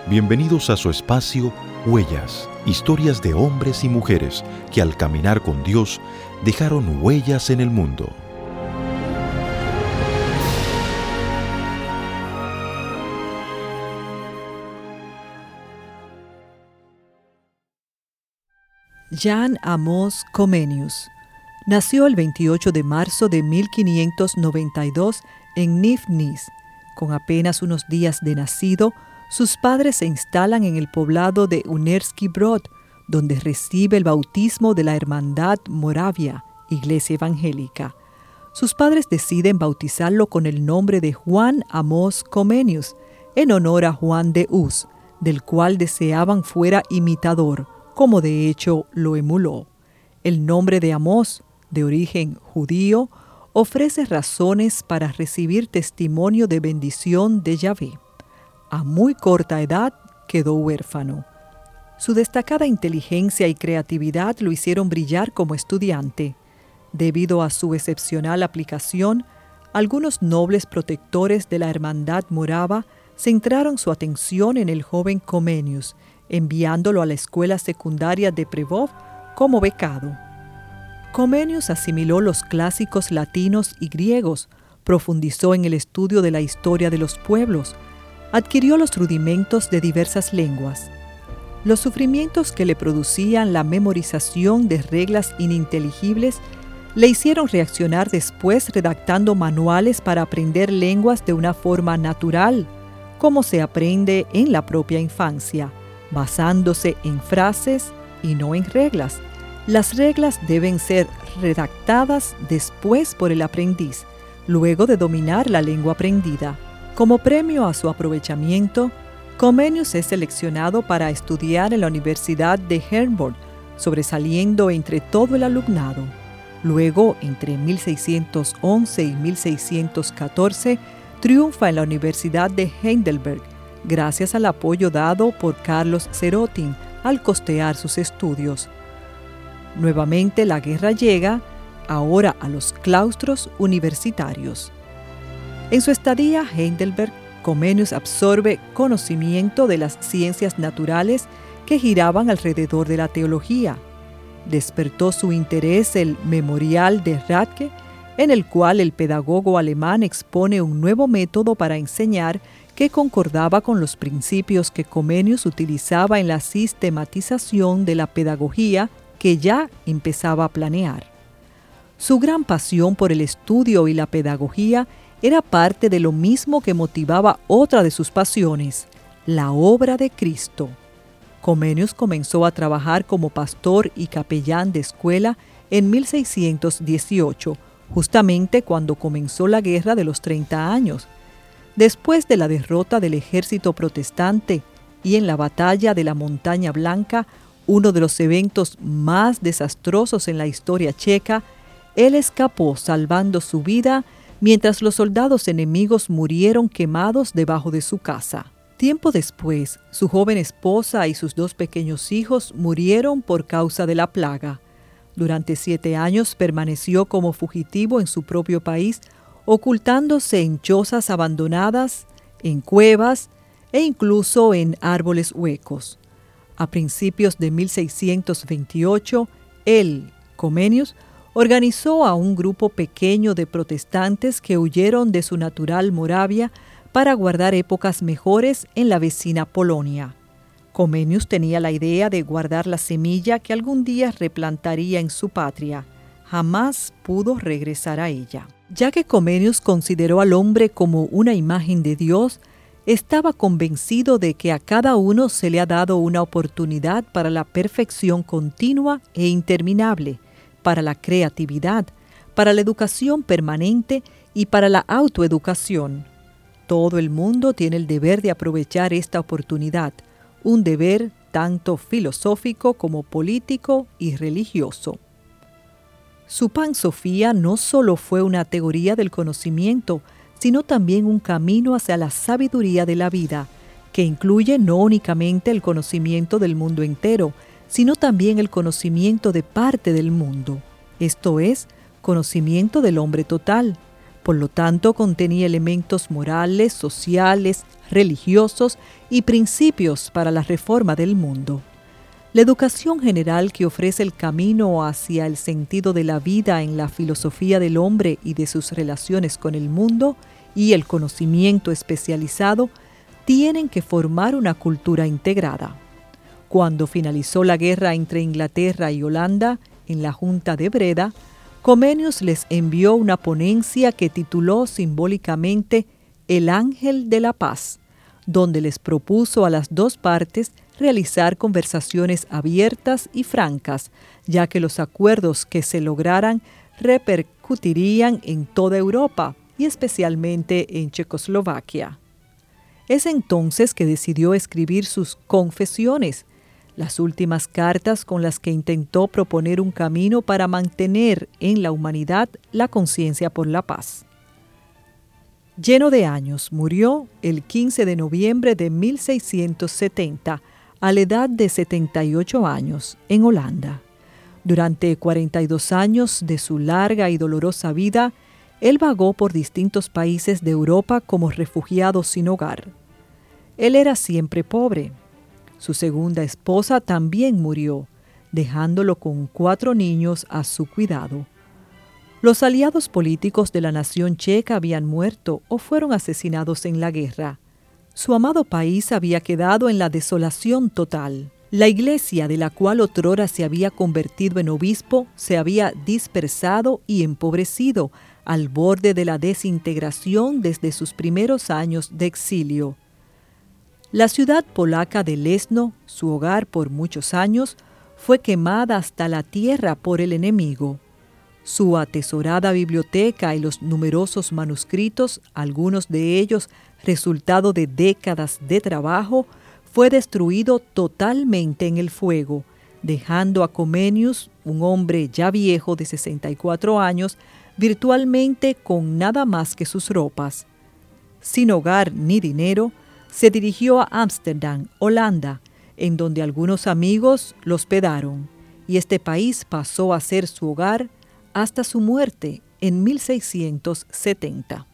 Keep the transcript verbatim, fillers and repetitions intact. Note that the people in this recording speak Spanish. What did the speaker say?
Bienvenidos a su espacio Huellas, historias de hombres y mujeres que al caminar con Dios dejaron huellas en el mundo. Jan Amos Comenius nació el veintiocho de marzo de mil quinientos noventa y dos en Nifnis. Con apenas unos días de nacido, sus padres se instalan en el poblado de Unersky Brod, donde recibe el bautismo de la Hermandad Moravia, iglesia evangélica. Sus padres deciden bautizarlo con el nombre de Juan Amos Comenius, en honor a Juan de Hus, del cual deseaban fuera imitador, como de hecho lo emuló. El nombre de Amos, de origen judío, ofrece razones para recibir testimonio de bendición de Yahvé. A muy corta edad quedó huérfano. Su destacada inteligencia y creatividad lo hicieron brillar como estudiante. Debido a su excepcional aplicación, algunos nobles protectores de la Hermandad Morava centraron su atención en el joven Comenius, enviándolo a la escuela secundaria de Prevov como becado. Comenius asimiló los clásicos latinos y griegos, profundizó en el estudio de la historia de los pueblos, adquirió los rudimentos de diversas lenguas. Los sufrimientos que le producían la memorización de reglas ininteligibles le hicieron reaccionar después redactando manuales para aprender lenguas de una forma natural, como se aprende en la propia infancia, basándose en frases y no en reglas. Las reglas deben ser redactadas después por el aprendiz, luego de dominar la lengua aprendida. Como premio a su aprovechamiento, Comenius es seleccionado para estudiar en la Universidad de Herborn, sobresaliendo entre todo el alumnado. Luego, entre mil seiscientos once y mil seiscientos catorce, triunfa en la Universidad de Heidelberg, gracias al apoyo dado por Carlos Zerotin al costear sus estudios. Nuevamente la guerra llega, ahora a los claustros universitarios. En su estadía a Heidelberg, Comenius absorbe conocimiento de las ciencias naturales que giraban alrededor de la teología. Despertó su interés el Memorial de Radke, en el cual el pedagogo alemán expone un nuevo método para enseñar que concordaba con los principios que Comenius utilizaba en la sistematización de la pedagogía que ya empezaba a planear. Su gran pasión por el estudio y la pedagogía era parte de lo mismo que motivaba otra de sus pasiones, la obra de Cristo. Comenius comenzó a trabajar como pastor y capellán de escuela en mil seiscientos dieciocho, justamente cuando comenzó la Guerra de los Treinta Años. Después de la derrota del ejército protestante y en la batalla de la Montaña Blanca, uno de los eventos más desastrosos en la historia checa, él escapó salvando su vida mientras los soldados enemigos murieron quemados debajo de su casa. Tiempo después, su joven esposa y sus dos pequeños hijos murieron por causa de la plaga. Durante siete años permaneció como fugitivo en su propio país, ocultándose en chozas abandonadas, en cuevas e incluso en árboles huecos. A principios de mil seiscientos veintiocho, él, Comenius, organizó a un grupo pequeño de protestantes que huyeron de su natural Moravia para guardar épocas mejores en la vecina Polonia. Comenius tenía la idea de guardar la semilla que algún día replantaría en su patria. Jamás pudo regresar a ella. Ya que Comenius consideró al hombre como una imagen de Dios, estaba convencido de que a cada uno se le ha dado una oportunidad para la perfección continua e interminable, para la creatividad, para la educación permanente y para la autoeducación. Todo el mundo tiene el deber de aprovechar esta oportunidad, un deber tanto filosófico como político y religioso. Su Pan Sofía no solo fue una teoría del conocimiento, sino también un camino hacia la sabiduría de la vida, que incluye no únicamente el conocimiento del mundo entero, sino también el conocimiento de parte del mundo, esto es, conocimiento del hombre total, Por lo tanto, contenía elementos morales, sociales, religiosos y principios para la reforma del mundo. La educación general que ofrece el camino hacia el sentido de la vida en la filosofía del hombre y de sus relaciones con el mundo y el conocimiento especializado tienen que formar una cultura integrada. Cuando finalizó la guerra entre Inglaterra y Holanda en la Junta de Breda, Comenius les envió una ponencia que tituló simbólicamente El Ángel de la Paz, donde les propuso a las dos partes realizar conversaciones abiertas y francas, ya que los acuerdos que se lograran repercutirían en toda Europa y especialmente en Checoslovaquia. Es entonces que decidió escribir sus Confesiones, las últimas cartas con las que intentó proponer un camino para mantener en la humanidad la conciencia por la paz. Lleno de años, murió el quince de noviembre de mil seiscientos setenta, a la edad de setenta y ocho años, en Holanda. Durante cuarenta y dos años de su larga y dolorosa vida, él vagó por distintos países de Europa como refugiado sin hogar. Él era siempre pobre. Su segunda esposa también murió, dejándolo con cuatro niños a su cuidado. Los aliados políticos de la nación checa habían muerto o fueron asesinados en la guerra. Su amado país había quedado en la desolación total. La iglesia, de la cual otrora se había convertido en obispo, se había dispersado y empobrecido al borde de la desintegración desde sus primeros años de exilio. La ciudad polaca de Leszno, su hogar por muchos años, fue quemada hasta la tierra por el enemigo. Su atesorada biblioteca y los numerosos manuscritos, algunos de ellos resultado de décadas de trabajo, fue destruido totalmente en el fuego, dejando a Comenius, un hombre ya viejo de sesenta y cuatro años, virtualmente con nada más que sus ropas. Sin hogar ni dinero, se dirigió a Ámsterdam, Holanda, en donde algunos amigos lo hospedaron, y este país pasó a ser su hogar hasta su muerte en mil seiscientos setenta.